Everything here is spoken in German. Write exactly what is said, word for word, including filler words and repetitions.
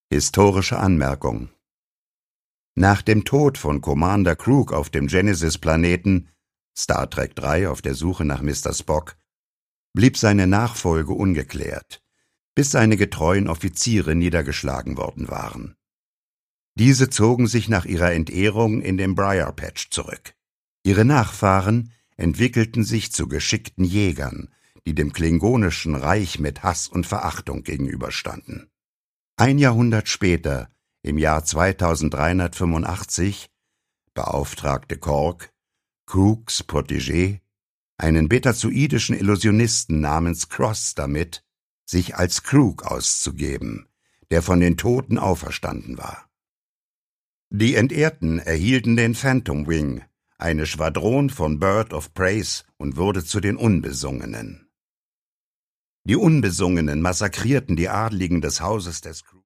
Historische Anmerkung: Nach dem Tod von Commander Crook auf dem Genesis-Planeten Star Trek drei Auf der Suche nach Mister Spock blieb seine Nachfolge ungeklärt, bis seine getreuen Offiziere niedergeschlagen worden waren. Diese zogen sich nach ihrer Entehrung in den Briar Patch zurück. Ihre Nachfahren entwickelten sich zu geschickten Jägern, die dem Klingonischen Reich mit Hass und Verachtung gegenüberstanden. Ein Jahrhundert später, im Jahr zweitausenddreihundertfünfundachtzig, beauftragte Kork, Crooks Protégé, einen betazoidischen Illusionisten namens Cross damit, sich als Crook auszugeben, der von den Toten auferstanden war. Die Entehrten erhielten den Phantom Wing, eine Schwadron von Bird of Praise, und wurde zu den Unbesungenen. Die Unbesungenen massakrierten die Adligen des Hauses des Crook